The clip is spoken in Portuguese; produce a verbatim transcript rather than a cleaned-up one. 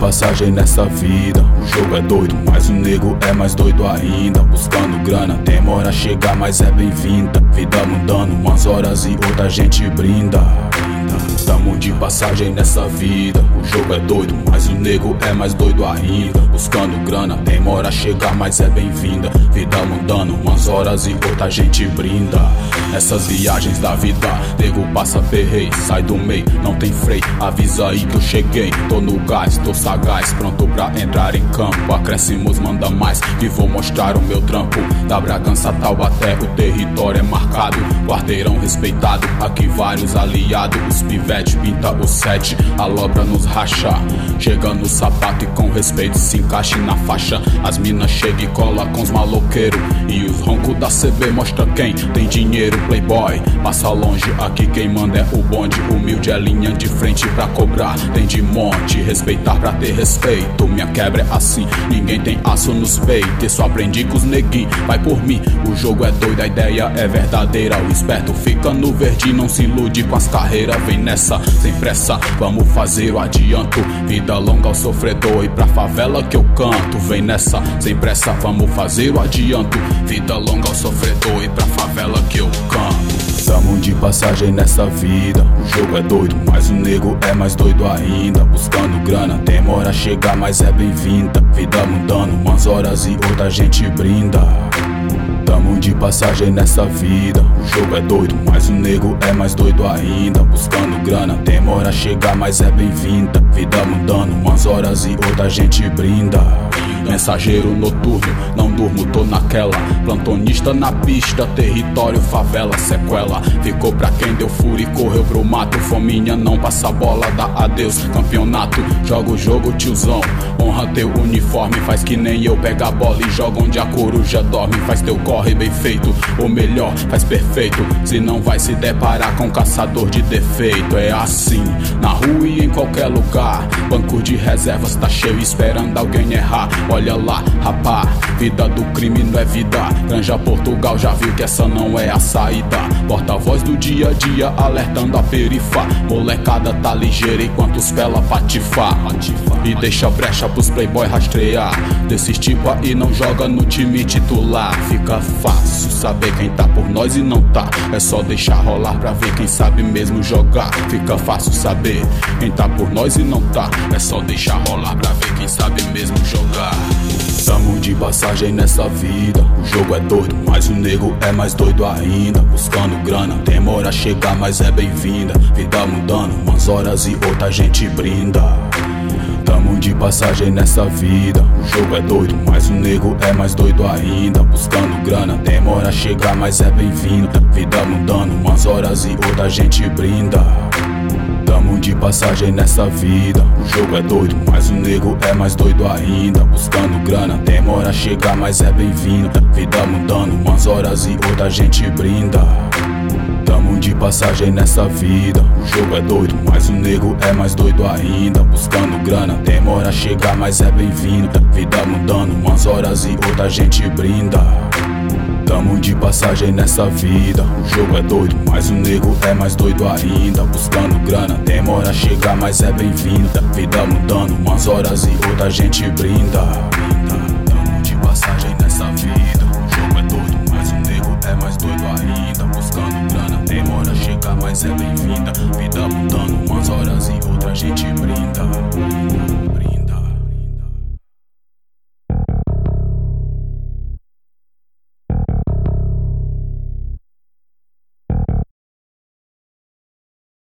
passagem nessa vida. O jogo é doido, mas o nego é mais doido ainda. Buscando grana, demora a chegar, mas é bem-vinda. Vida mudando, umas horas e outra gente brinda. Tamo de passagem nessa vida. O jogo é doido, mas o nego é mais doido ainda. Buscando grana, demora a chegar, mas é bem-vinda. Vida mudando, umas horas e outra gente brinda. Essas viagens da vida, nego passa perreio, sai do meio, não tem freio. Avisa aí que eu cheguei, tô no gás, tô sagaz, pronto pra entrar em campo. Acréscimos manda mais, e vou mostrar o meu trampo. Da Bragança Taubaté, o território é marcado. Quarteirão respeitado, aqui vários aliados. Os pivete pinta o sete, a lobra nos racha. Chega no sapato e com respeito se encaixe na faixa. As minas chega e cola com os maloqueiros. E os roncos da C B mostra quem tem dinheiro, playboy. Passa longe, aqui quem manda é o bonde. Humilde é linha de frente pra cobrar, tem de monte. Respeitar pra ter respeito, minha quebra é assim. Ninguém tem aço nos peitos, só aprendi com os neguinhos. Vai por mim, o jogo é doido, a ideia é verdadeira. O esperto fica no verde, não se ilude com as carreiras. Vem nessa, sem pressa, vamos fazer o adianto. Vida longa ao sofredor e pra favela que eu canto. Vem nessa, sem pressa, vamos fazer o adianto. Vida longa ao sofredor e pra favela que eu canto. Tamo de passagem nessa vida. O jogo é doido, mas o nego é mais doido ainda. Buscando grana, demora a chegar, mas é bem-vinda. Vida mudando, umas horas e outra gente brinda. Tamo de passagem nessa vida. O jogo é doido, mas o nego é mais doido ainda. Buscando grana, demora a chegar, mas é bem-vinda. Vida mudando, umas horas e outra gente brinda. Mensageiro noturno, não durmo, tô naquela. Plantonista na pista, território, favela, sequela. Ficou pra quem deu furo e correu pro mato. Fominha não passa bola, dá adeus, campeonato. Joga o jogo, tiozão, honra teu uniforme. Faz que nem eu, pega a bola e joga onde a coruja dorme. Faz teu corre bem feito, ou melhor, faz perfeito. Se não vai se deparar com caçador de defeito. É assim, na rua e em qualquer lugar. Banco de reservas tá cheio esperando alguém errar. Olha lá, rapá, vida do crime não é vida. Granja Portugal já viu que essa não é a saída. Porta-voz do dia a dia, alertando a perifa. Molecada tá ligeira enquanto os pela patifar. E deixa brecha pros playboy rastrear. Desses tipo aí não joga no time titular. Fica fácil saber quem tá por nós e não tá. É só deixar rolar pra ver quem sabe mesmo jogar. Fica fácil saber quem tá por nós e não tá. É só deixar rolar pra ver quem sabe mesmo jogar. Tamo de passagem nessa vida. O jogo é doido, mas o nego é mais doido ainda. Buscando grana, demora a chegar, mas é bem-vinda. Vida mudando, umas horas e outra gente brinda. Tamo de passagem nessa vida. O jogo é doido, mas o nego é mais doido ainda. Buscando grana, demora a chegar, mas é bem-vinda. Vida mudando, umas horas e outra gente brinda. Tamo de passagem nessa vida. O jogo é doido, mas o nego é mais doido ainda. Buscando grana, demora a chegar, mas é bem-vinda. Vida mudando, umas horas e outra gente brinda. Tamo de passagem nessa vida. O jogo é doido, mas o nego é mais doido ainda. Buscando grana, demora a chegar, mas é bem-vinda. Vida mudando, umas horas e outra gente brinda. Tamo de passagem nessa vida. O jogo é doido, mas o nego é mais doido ainda. Buscando grana, demora a chegar, mas é bem-vinda. Vida mudando, umas horas e outra gente brinda. Tamo de passagem nessa vida. O jogo é doido, mas o nego é mais doido ainda. Buscando grana, demora a chegar, mas é bem-vinda. Vida mudando, umas horas e outra gente brinda.